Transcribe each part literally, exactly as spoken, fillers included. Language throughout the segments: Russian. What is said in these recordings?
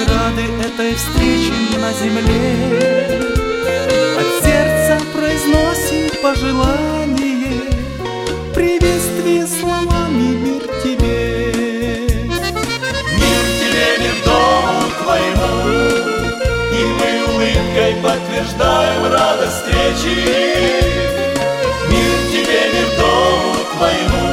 рады этой встрече на земле. От сердца произносим пожелание, приветствие словами: мир тебе. Мир тебе, мир дому твоему, и мы улыбкой подтверждаем радость встречи. Мир тебе, мир дому твоему,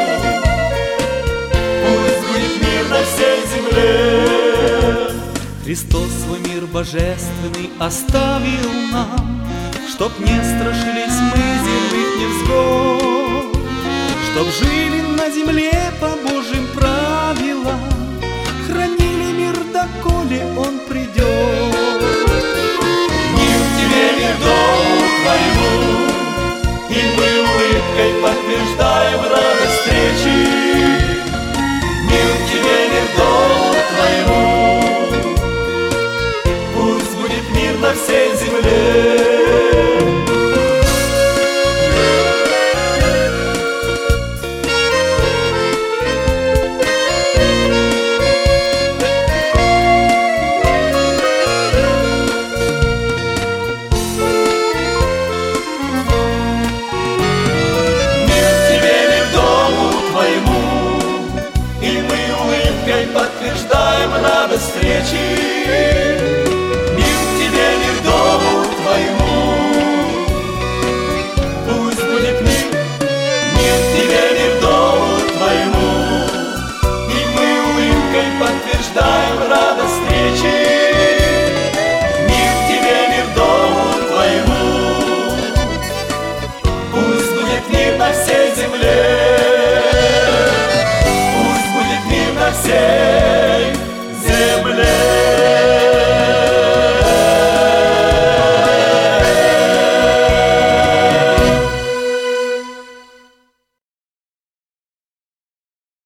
пусть будет мир на всей земле. Христос свой мир божественный оставил нам, чтоб не страшились мы земных невзгод, чтоб жили на земле по Божьим правилам, хранили мир, доколе Он придет. Мир тебе, мир дому твоему, и мы улыбкой подтверждаем радость встречи. Мир тебе, мир дому твоему, пусть будет мир на всей земле. Подтверждаем радость встречи.